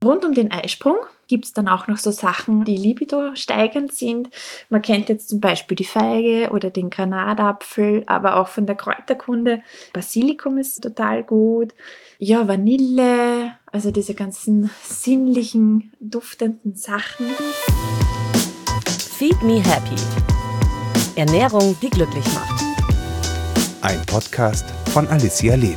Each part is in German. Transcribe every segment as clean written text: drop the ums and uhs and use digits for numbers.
Rund um den Eisprung gibt es dann auch noch so Sachen, die Libido steigend sind. Man kennt jetzt zum Beispiel die Feige oder den Granatapfel, aber auch von der Kräuterkunde. Basilikum ist total gut. Ja, Vanille, also diese ganzen sinnlichen, duftenden Sachen. Feed Me Happy. Ernährung, die glücklich macht. Ein Podcast von Alicia Lehne.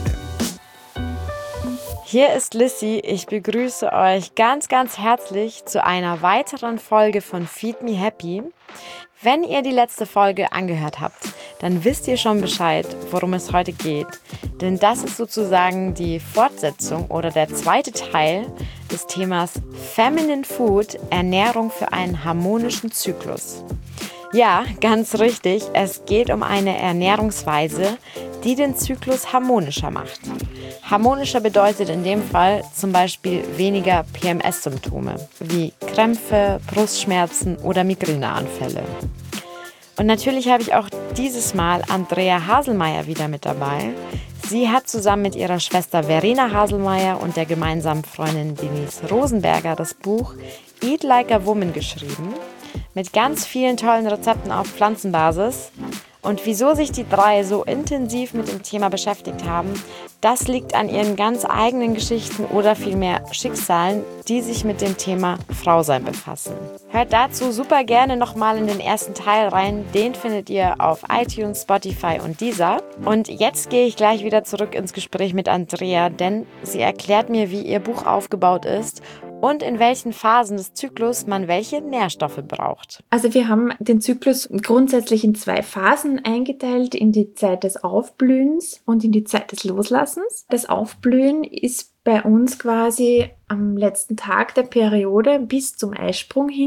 Hier ist Lissy. Ich begrüße euch ganz, ganz herzlich zu einer weiteren Folge von Feed Me Happy. Wenn ihr die letzte Folge angehört habt, dann wisst ihr schon Bescheid, worum es heute geht. Denn das ist sozusagen die Fortsetzung oder der zweite Teil des Themas Feminine Food, Ernährung für einen harmonischen Zyklus. Ja, ganz richtig, es geht um eine Ernährungsweise, die den Zyklus harmonischer macht. Harmonischer bedeutet in dem Fall zum Beispiel weniger PMS-Symptome wie Krämpfe, Brustschmerzen oder Migräneanfälle. Und natürlich habe ich auch dieses Mal Andrea Haselmeier wieder mit dabei. Sie hat zusammen mit ihrer Schwester Verena Haselmeier und der gemeinsamen Freundin Denise Rosenberger das Buch Eat Like a Woman geschrieben, mit ganz vielen tollen Rezepten auf Pflanzenbasis. Und wieso sich die drei so intensiv mit dem Thema beschäftigt haben, das liegt an ihren ganz eigenen Geschichten oder vielmehr Schicksalen, die sich mit dem Thema Frausein befassen. Hört dazu super gerne nochmal in den ersten Teil rein, den findet ihr auf iTunes, Spotify und Deezer. Und jetzt gehe ich gleich wieder zurück ins Gespräch mit Andrea, denn sie erklärt mir, wie ihr Buch aufgebaut ist und in welchen Phasen des Zyklus man welche Nährstoffe braucht. Also wir haben den Zyklus grundsätzlich in 2 Phasen eingeteilt, in die Zeit des Aufblühens und in die Zeit des Loslassens. Das Aufblühen ist bei uns quasi am letzten Tag der Periode bis zum Eisprung hin,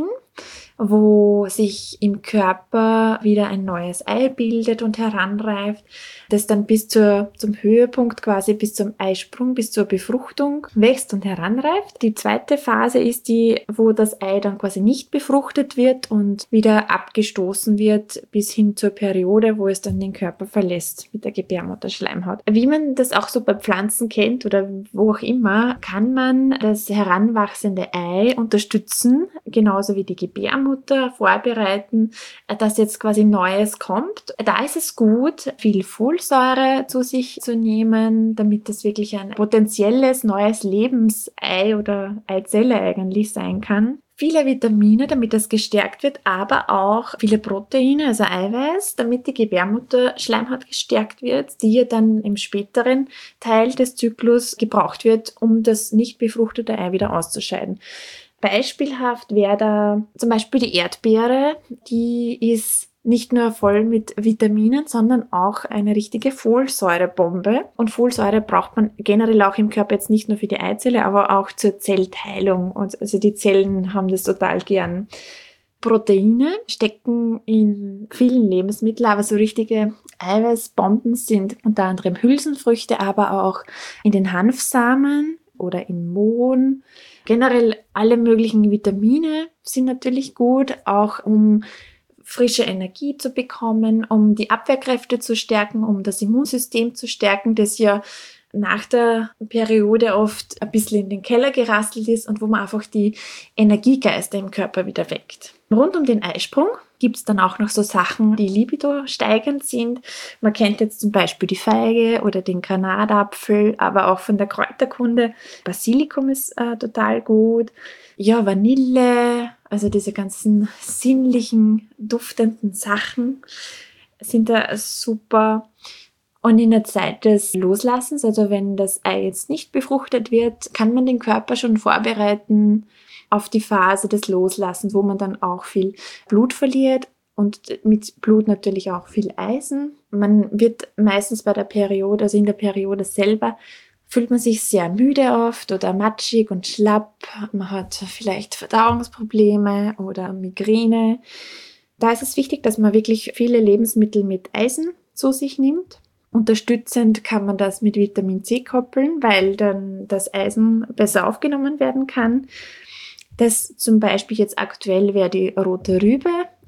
wo sich im Körper wieder ein neues Ei bildet und heranreift, das dann bis zum Höhepunkt quasi bis zum Eisprung, bis zur Befruchtung wächst und heranreift. Die zweite Phase ist die, wo das Ei dann quasi nicht befruchtet wird und wieder abgestoßen wird bis hin zur Periode, wo es dann den Körper verlässt mit der Gebärmutterschleimhaut. Wie man das auch so bei Pflanzen kennt oder wo auch immer, kann man das heranwachsende Ei unterstützen, genauso wie die Gebärmutter vorbereiten, dass jetzt quasi Neues kommt. Da ist es gut, viel Folsäure zu sich zu nehmen, damit das wirklich ein potenzielles neues Lebensei oder Eizelle eigentlich sein kann. Viele Vitamine, damit das gestärkt wird, aber auch viele Proteine, also Eiweiß, damit die Gebärmutterschleimhaut gestärkt wird, die ja dann im späteren Teil des Zyklus gebraucht wird, um das nicht befruchtete Ei wieder auszuscheiden. Beispielhaft wäre da zum Beispiel die Erdbeere, die ist nicht nur voll mit Vitaminen, sondern auch eine richtige Folsäurebombe. Und Folsäure braucht man generell auch im Körper jetzt nicht nur für die Eizelle, aber auch zur Zellteilung. Und also die Zellen haben das total gern. Proteine stecken in vielen Lebensmitteln, aber so richtige Eiweißbomben sind unter anderem Hülsenfrüchte, aber auch in den Hanfsamen oder in Mohn. Generell alle möglichen Vitamine sind natürlich gut, auch um frische Energie zu bekommen, um die Abwehrkräfte zu stärken, um das Immunsystem zu stärken, das ja nach der Periode oft ein bisschen in den Keller gerasselt ist und wo man einfach die Energiegeister im Körper wieder weckt. Rund um den Eisprung gibt es dann auch noch so Sachen, die Libido steigend sind. Man kennt jetzt zum Beispiel die Feige oder den Granatapfel, aber auch von der Kräuterkunde. Basilikum ist total gut. Ja, Vanille, also diese ganzen sinnlichen, duftenden Sachen sind da super. Und in der Zeit des Loslassens, also wenn das Ei jetzt nicht befruchtet wird, kann man den Körper schon vorbereiten auf die Phase des Loslassens, wo man dann auch viel Blut verliert und mit Blut natürlich auch viel Eisen. Man wird meistens bei der Periode, also in der Periode selber, fühlt man sich sehr müde oft oder matschig und schlapp. Man hat vielleicht Verdauungsprobleme oder Migräne. Da ist es wichtig, dass man wirklich viele Lebensmittel mit Eisen zu sich nimmt. Unterstützend kann man das mit Vitamin C koppeln, weil dann das Eisen besser aufgenommen werden kann. Das zum Beispiel jetzt aktuell wäre die rote Rübe.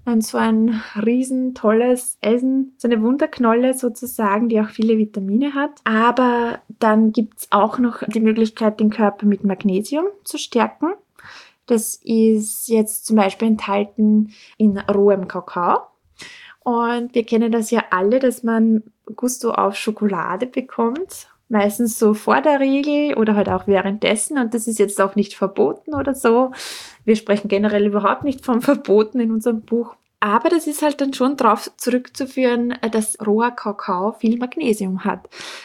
so ein riesen tolles Essen, so eine Wunderknolle sozusagen, die auch viele Vitamine hat. Aber dann gibt's auch noch die Möglichkeit, den Körper mit Magnesium zu stärken. Das ist jetzt zum Beispiel enthalten in rohem Kakao. Und wir kennen das ja alle, dass man Gusto auf Schokolade bekommt. Meistens so vor der Regel oder halt auch währenddessen. Und das ist jetzt auch nicht verboten oder so. Wir sprechen generell überhaupt nicht vom Verboten in unserem Buch. Aber das ist halt dann schon darauf zurückzuführen, dass roher Kakao viel Magnesium hat.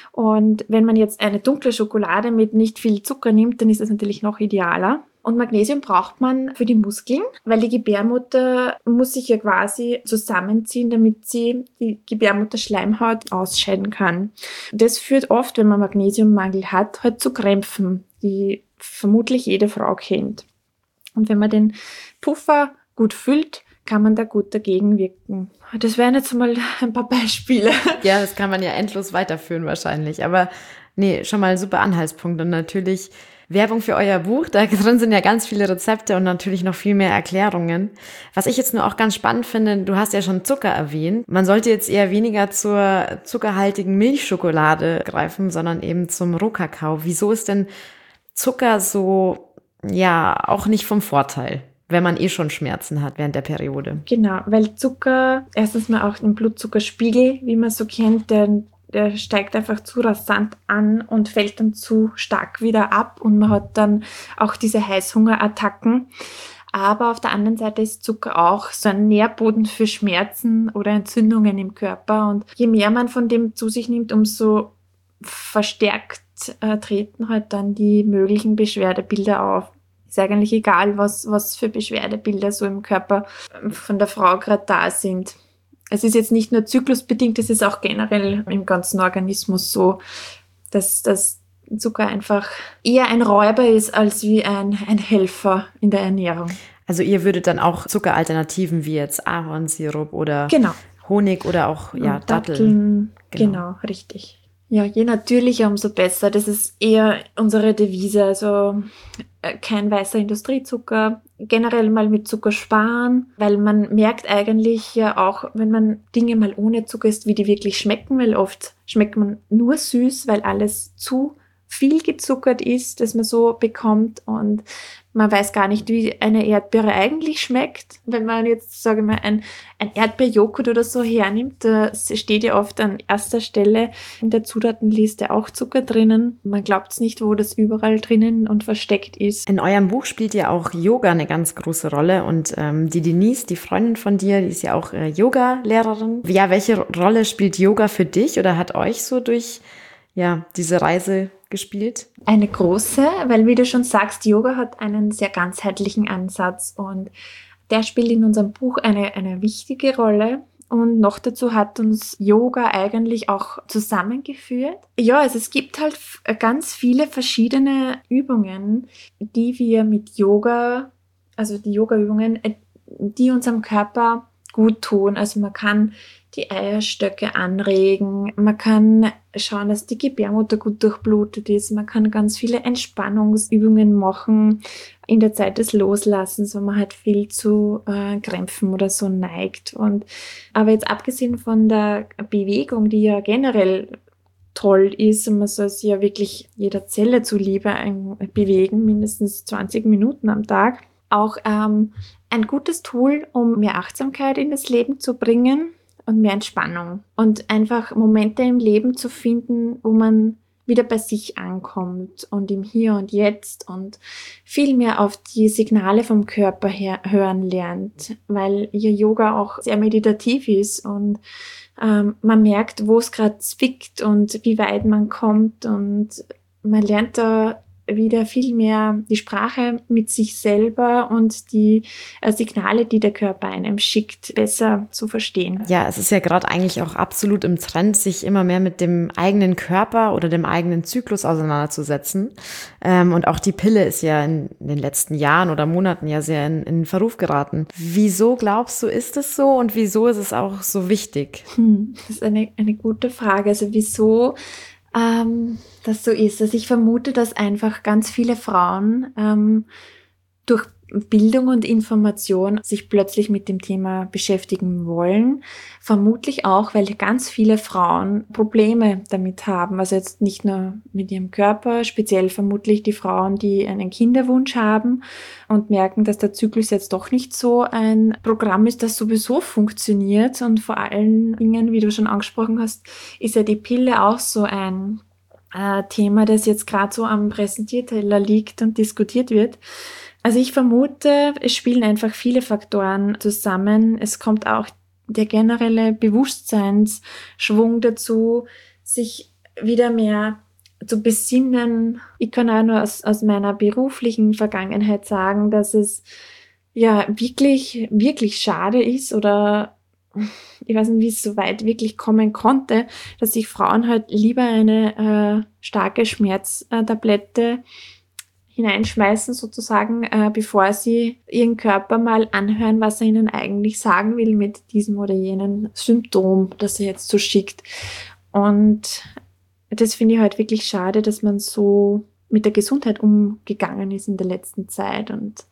Und wenn man jetzt eine dunkle Schokolade mit nicht viel Zucker nimmt, dann ist das natürlich noch idealer. Und Magnesium braucht man für die Muskeln, weil die Gebärmutter muss sich ja quasi zusammenziehen, damit sie die Gebärmutterschleimhaut ausscheiden kann. Das führt oft, wenn man Magnesiummangel hat, halt zu Krämpfen, die vermutlich jede Frau kennt. Und wenn man den Puffer gut füllt, kann man da gut dagegen wirken. Das wären jetzt mal ein paar Beispiele. Ja, das kann man ja endlos weiterführen wahrscheinlich. Aber nee, schon mal super Anhaltspunkt. Und natürlich Werbung für euer Buch. Da drin sind ja ganz viele Rezepte und natürlich noch viel mehr Erklärungen. Was ich jetzt nur auch ganz spannend finde, du hast ja schon Zucker erwähnt. Man sollte jetzt eher weniger zur zuckerhaltigen Milchschokolade greifen, sondern eben zum Rohkakao. Wieso ist denn Zucker so, ja, auch nicht vom Vorteil, wenn man eh schon Schmerzen hat während der Periode? Genau, weil Zucker, erstens mal auch den Blutzuckerspiegel, wie man so kennt, der steigt einfach zu rasant an und fällt dann zu stark wieder ab und man hat dann auch diese Heißhungerattacken. Aber auf der anderen Seite ist Zucker auch so ein Nährboden für Schmerzen oder Entzündungen im Körper. Und je mehr man von dem zu sich nimmt, umso verstärkt treten halt dann die möglichen Beschwerdebilder auf. Ist eigentlich egal, was für Beschwerdebilder so im Körper von der Frau gerade da sind. Es ist jetzt nicht nur zyklusbedingt, es ist auch generell im ganzen Organismus so, dass Zucker einfach eher ein Räuber ist als wie ein Helfer in der Ernährung. Also ihr würdet dann auch Zuckeralternativen wie jetzt Ahornsirup oder Honig oder auch Datteln. Genau, richtig. Ja, je natürlicher, umso besser. Das ist eher unsere Devise. Also kein weißer Industriezucker, generell mal mit Zucker sparen, weil man merkt eigentlich ja auch, wenn man Dinge mal ohne Zucker isst, wie die wirklich schmecken, weil oft schmeckt man nur süß, weil alles zu viel gezuckert ist, das man so bekommt und man weiß gar nicht, wie eine Erdbeere eigentlich schmeckt. Wenn man jetzt, sage ich mal, ein Erdbeerjoghurt oder so hernimmt, da steht ja oft an erster Stelle in der Zutatenliste auch Zucker drinnen. Man glaubt es nicht, wo das überall drinnen und versteckt ist. In eurem Buch spielt ja auch Yoga eine ganz große Rolle und die Denise, die Freundin von dir, die ist ja auch Yoga-Lehrerin. Ja, welche Rolle spielt Yoga für dich oder hat euch so durch diese Reise gespielt? Eine große, weil wie du schon sagst, Yoga hat einen sehr ganzheitlichen Ansatz und der spielt in unserem Buch eine wichtige Rolle. Und noch dazu hat uns Yoga eigentlich auch zusammengeführt. Ja, also es gibt halt ganz viele verschiedene Übungen, die wir mit Yoga, also die Yoga-Übungen, die unserem Körper gut tun. Also man kann die Eierstöcke anregen, man kann schauen, dass die Gebärmutter gut durchblutet ist, man kann ganz viele Entspannungsübungen machen in der Zeit des Loslassens, wenn man halt viel zu Krämpfen oder so neigt. Aber jetzt abgesehen von der Bewegung, die ja generell toll ist und man soll sich ja wirklich jeder Zelle zuliebe bewegen, mindestens 20 Minuten am Tag, auch ein gutes Tool, um mehr Achtsamkeit in das Leben zu bringen und mehr Entspannung und einfach Momente im Leben zu finden, wo man wieder bei sich ankommt und im Hier und Jetzt und viel mehr auf die Signale vom Körper hören lernt, weil ja Yoga auch sehr meditativ ist und man merkt, wo es gerade zwickt und wie weit man kommt und man lernt da wieder viel mehr die Sprache mit sich selber und die Signale, die der Körper einem schickt, besser zu verstehen. Ja, es ist ja gerade eigentlich auch absolut im Trend, sich immer mehr mit dem eigenen Körper oder dem eigenen Zyklus auseinanderzusetzen. Und auch die Pille ist ja in den letzten Jahren oder Monaten ja sehr in Verruf geraten. Wieso glaubst du, ist es so und wieso ist es auch so wichtig? Das ist eine gute Frage. Also wieso das so ist. Also ich vermute, dass einfach ganz viele Frauen durch Bildung und Information sich plötzlich mit dem Thema beschäftigen wollen. Vermutlich auch, weil ganz viele Frauen Probleme damit haben. Also jetzt nicht nur mit ihrem Körper, speziell vermutlich die Frauen, die einen Kinderwunsch haben und merken, dass der Zyklus jetzt doch nicht so ein Programm ist, das sowieso funktioniert. Und vor allen Dingen, wie du schon angesprochen hast, ist ja die Pille auch so ein Thema, das jetzt gerade so am Präsentierteller liegt und diskutiert wird. Also ich vermute, es spielen einfach viele Faktoren zusammen. Es kommt auch der generelle Bewusstseinsschwung dazu, sich wieder mehr zu besinnen. Ich kann auch nur aus meiner beruflichen Vergangenheit sagen, dass es ja wirklich, wirklich schade ist oder ich weiß nicht, wie es so weit wirklich kommen konnte, dass sich Frauen halt lieber eine starke Schmerztablette hineinschmeißen sozusagen, bevor sie ihren Körper mal anhören, was er ihnen eigentlich sagen will mit diesem oder jenen Symptom, das er jetzt so schickt. Und das finde ich halt wirklich schade, dass man so mit der Gesundheit umgegangen ist in der letzten Zeit. Und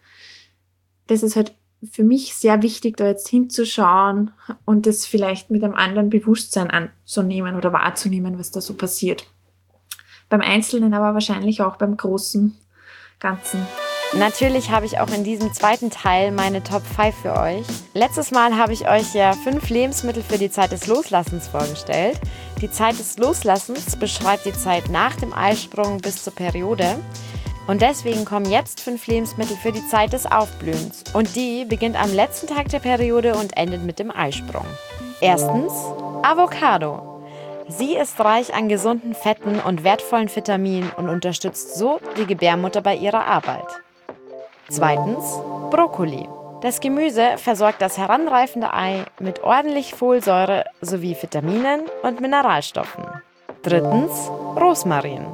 das ist halt für mich sehr wichtig, da jetzt hinzuschauen und das vielleicht mit einem anderen Bewusstsein anzunehmen oder wahrzunehmen, was da so passiert. Beim Einzelnen, aber wahrscheinlich auch beim großen Ganzen. Natürlich habe ich auch in diesem zweiten Teil meine Top 5 für euch. Letztes Mal habe ich euch ja 5 Lebensmittel für die Zeit des Loslassens vorgestellt. Die Zeit des Loslassens beschreibt die Zeit nach dem Eisprung bis zur Periode. Und deswegen kommen jetzt 5 Lebensmittel für die Zeit des Aufblühens. Und die beginnt am letzten Tag der Periode und endet mit dem Eisprung. Erstens, Avocado. Sie ist reich an gesunden Fetten und wertvollen Vitaminen und unterstützt so die Gebärmutter bei ihrer Arbeit. Zweitens, Brokkoli. Das Gemüse versorgt das heranreifende Ei mit ordentlich Folsäure sowie Vitaminen und Mineralstoffen. Drittens, Rosmarin.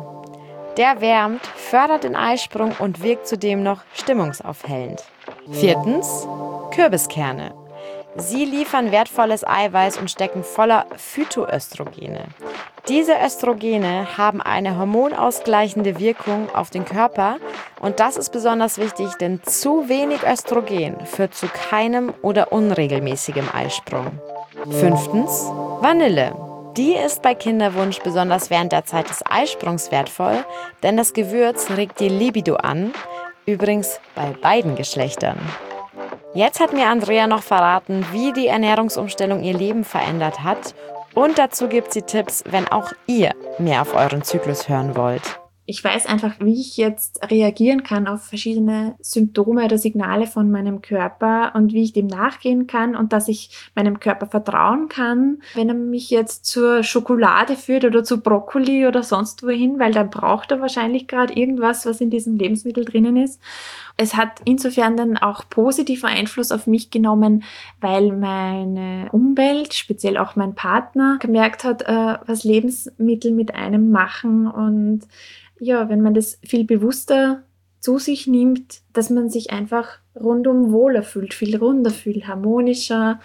Der wärmt, fördert den Eisprung und wirkt zudem noch stimmungsaufhellend. Viertens, Kürbiskerne. Sie liefern wertvolles Eiweiß und stecken voller Phytoöstrogene. Diese Östrogene haben eine hormonausgleichende Wirkung auf den Körper und das ist besonders wichtig, denn zu wenig Östrogen führt zu keinem oder unregelmäßigem Eisprung. Fünftens, Vanille. Die ist bei Kinderwunsch besonders während der Zeit des Eisprungs wertvoll, denn das Gewürz regt die Libido an, übrigens bei beiden Geschlechtern. Jetzt hat mir Andrea noch verraten, wie die Ernährungsumstellung ihr Leben verändert hat. Und dazu gibt sie Tipps, wenn auch ihr mehr auf euren Zyklus hören wollt. Ich weiß einfach, wie ich jetzt reagieren kann auf verschiedene Symptome oder Signale von meinem Körper und wie ich dem nachgehen kann und dass ich meinem Körper vertrauen kann, wenn er mich jetzt zur Schokolade führt oder zu Brokkoli oder sonst wohin, weil dann braucht er wahrscheinlich gerade irgendwas, was in diesem Lebensmittel drinnen ist. Es hat insofern dann auch positiven Einfluss auf mich genommen, weil meine Umwelt, speziell auch mein Partner, gemerkt hat, was Lebensmittel mit einem machen und ja, wenn man das viel bewusster zu sich nimmt, dass man sich einfach rundum wohler fühlt, viel runder fühlt, harmonischer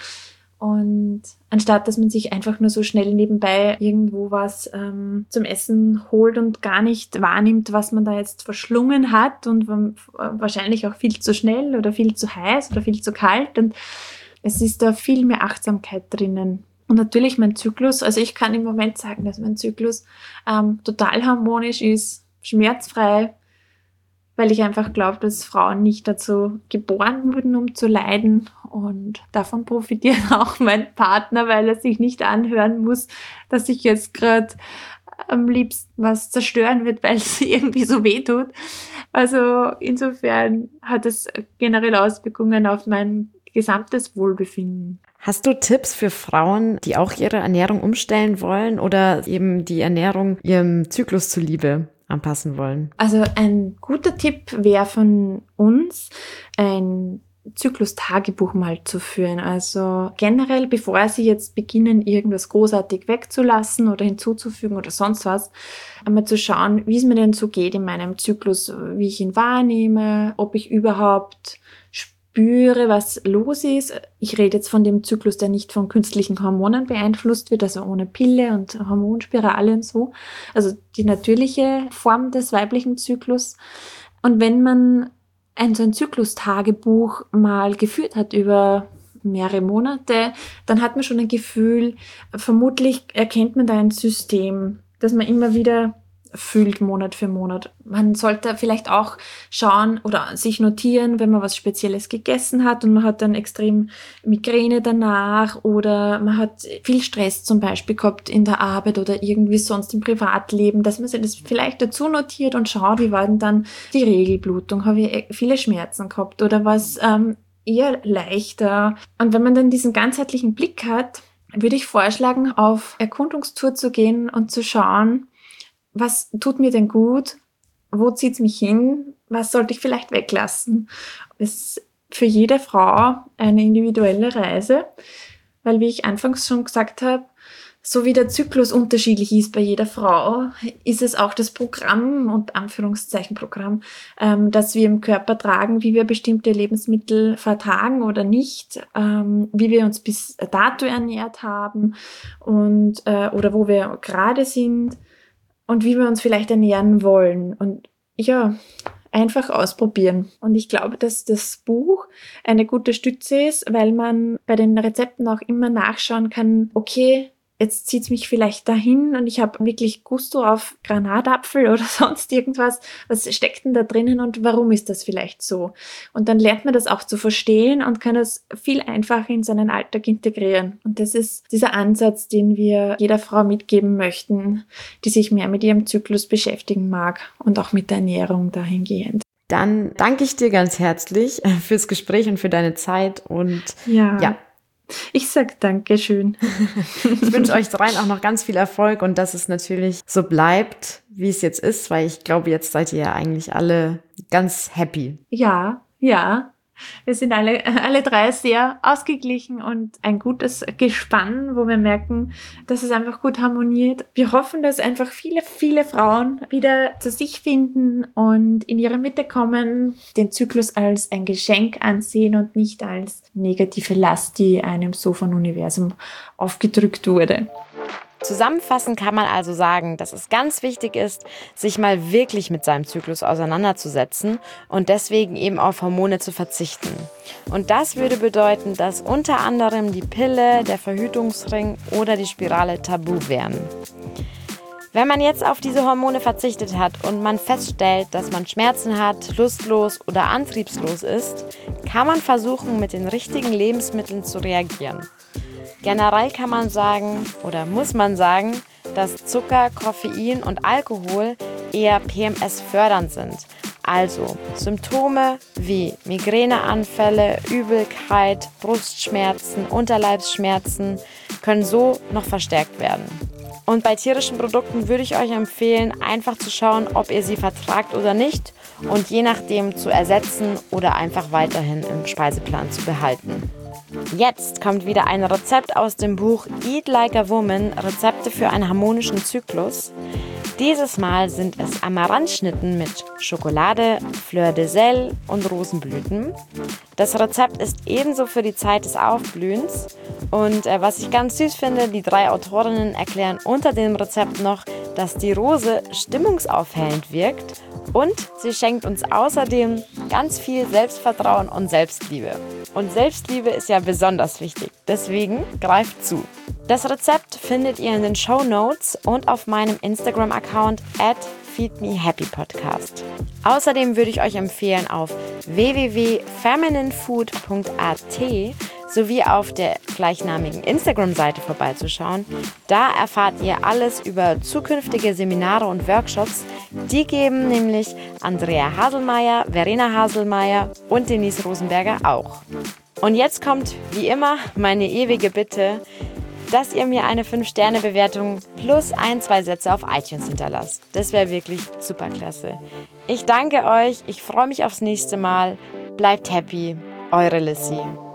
und anstatt, dass man sich einfach nur so schnell nebenbei irgendwo was zum Essen holt und gar nicht wahrnimmt, was man da jetzt verschlungen hat und wahrscheinlich auch viel zu schnell oder viel zu heiß oder viel zu kalt und es ist da viel mehr Achtsamkeit drinnen. Und natürlich mein Zyklus, also ich kann im Moment sagen, dass mein Zyklus total harmonisch ist, schmerzfrei, weil ich einfach glaube, dass Frauen nicht dazu geboren wurden, um zu leiden. Und davon profitiert auch mein Partner, weil er sich nicht anhören muss, dass ich jetzt gerade am liebsten was zerstören wird, weil es irgendwie so weh tut. Also insofern hat es generell Auswirkungen auf mein gesamtes Wohlbefinden. Hast du Tipps für Frauen, die auch ihre Ernährung umstellen wollen oder eben die Ernährung ihrem Zyklus zuliebe anpassen wollen? Also ein guter Tipp wäre von uns, ein Zyklus-Tagebuch mal zu führen. Also generell, bevor Sie jetzt beginnen, irgendwas großartig wegzulassen oder hinzuzufügen oder sonst was, einmal zu schauen, wie es mir denn so geht in meinem Zyklus, wie ich ihn wahrnehme, ob ich überhaupt spüre, was los ist. Ich rede jetzt von dem Zyklus, der nicht von künstlichen Hormonen beeinflusst wird, also ohne Pille und Hormonspirale und so. Also die natürliche Form des weiblichen Zyklus. Und wenn man so ein Zyklus-Tagebuch mal geführt hat über mehrere Monate, dann hat man schon ein Gefühl, vermutlich erkennt man da ein System, das man immer wieder fühlt, Monat für Monat. Man sollte vielleicht auch schauen oder sich notieren, wenn man was Spezielles gegessen hat und man hat dann extrem Migräne danach oder man hat viel Stress zum Beispiel gehabt in der Arbeit oder irgendwie sonst im Privatleben, dass man sich das vielleicht dazu notiert und schaut, wie war denn dann die Regelblutung, habe ich viele Schmerzen gehabt oder was eher leichter. Und wenn man dann diesen ganzheitlichen Blick hat, würde ich vorschlagen, auf Erkundungstour zu gehen und zu schauen, was tut mir denn gut? Wo zieht's mich hin? Was sollte ich vielleicht weglassen? Es ist für jede Frau eine individuelle Reise, weil, wie ich anfangs schon gesagt habe, so wie der Zyklus unterschiedlich ist bei jeder Frau, ist es auch das Programm und Anführungszeichen Programm, das wir im Körper tragen, wie wir bestimmte Lebensmittel vertragen oder nicht, wie wir uns bis dato ernährt haben und oder wo wir gerade sind. Und wie wir uns vielleicht ernähren wollen. Und ja, einfach ausprobieren. Und ich glaube, dass das Buch eine gute Stütze ist, weil man bei den Rezepten auch immer nachschauen kann, okay, jetzt zieht's mich vielleicht dahin und ich habe wirklich Gusto auf Granatapfel oder sonst irgendwas. Was steckt denn da drinnen und warum ist das vielleicht so? Und dann lernt man das auch zu verstehen und kann es viel einfacher in seinen Alltag integrieren. Und das ist dieser Ansatz, den wir jeder Frau mitgeben möchten, die sich mehr mit ihrem Zyklus beschäftigen mag und auch mit der Ernährung dahingehend. Dann danke ich dir ganz herzlich fürs Gespräch und für deine Zeit und ja. Ich sag Dankeschön. Ich wünsche euch dreien auch noch ganz viel Erfolg und dass es natürlich so bleibt, wie es jetzt ist, weil ich glaube, jetzt seid ihr ja eigentlich alle ganz happy. Ja. Wir sind alle drei sehr ausgeglichen und ein gutes Gespann, wo wir merken, dass es einfach gut harmoniert. Wir hoffen, dass einfach viele, viele Frauen wieder zu sich finden und in ihre Mitte kommen, den Zyklus als ein Geschenk ansehen und nicht als negative Last, die einem so vom Universum aufgedrückt wurde. Zusammenfassend kann man also sagen, dass es ganz wichtig ist, sich mal wirklich mit seinem Zyklus auseinanderzusetzen und deswegen eben auf Hormone zu verzichten. Und das würde bedeuten, dass unter anderem die Pille, der Verhütungsring oder die Spirale tabu wären. Wenn man jetzt auf diese Hormone verzichtet hat und man feststellt, dass man Schmerzen hat, lustlos oder antriebslos ist, kann man versuchen, mit den richtigen Lebensmitteln zu reagieren. Generell kann man sagen oder muss man sagen, dass Zucker, Koffein und Alkohol eher PMS-fördernd sind. Also Symptome wie Migräneanfälle, Übelkeit, Brustschmerzen, Unterleibsschmerzen können so noch verstärkt werden. Und bei tierischen Produkten würde ich euch empfehlen, einfach zu schauen, ob ihr sie vertragt oder nicht und je nachdem zu ersetzen oder einfach weiterhin im Speiseplan zu behalten. Jetzt kommt wieder ein Rezept aus dem Buch Eat Like a Woman, Rezepte für einen harmonischen Zyklus. Dieses Mal sind es Amaranthschnitten mit Schokolade, Fleur de Sel und Rosenblüten. Das Rezept ist ebenso für die Zeit des Aufblühens. Und was ich ganz süß finde, die 3 Autorinnen erklären unter dem Rezept noch, dass die Rose stimmungsaufhellend wirkt und sie schenkt uns außerdem ganz viel Selbstvertrauen und Selbstliebe. Und Selbstliebe ist ja besonders wichtig, deswegen greift zu. Das Rezept findet ihr in den Shownotes und auf meinem Instagram-Account @feedmehappypodcast. Außerdem würde ich euch empfehlen, auf www.femininefood.at sowie auf der gleichnamigen Instagram-Seite vorbeizuschauen. Da erfahrt ihr alles über zukünftige Seminare und Workshops. Die geben nämlich Andrea Haselmeier, Verena Haselmeier und Denise Rosenberger auch. Und jetzt kommt, wie immer, meine ewige Bitte, dass ihr mir eine 5-Sterne-Bewertung plus 1-2 Sätze auf iTunes hinterlasst. Das wäre wirklich super klasse. Ich danke euch, ich freue mich aufs nächste Mal. Bleibt happy, eure Lissy.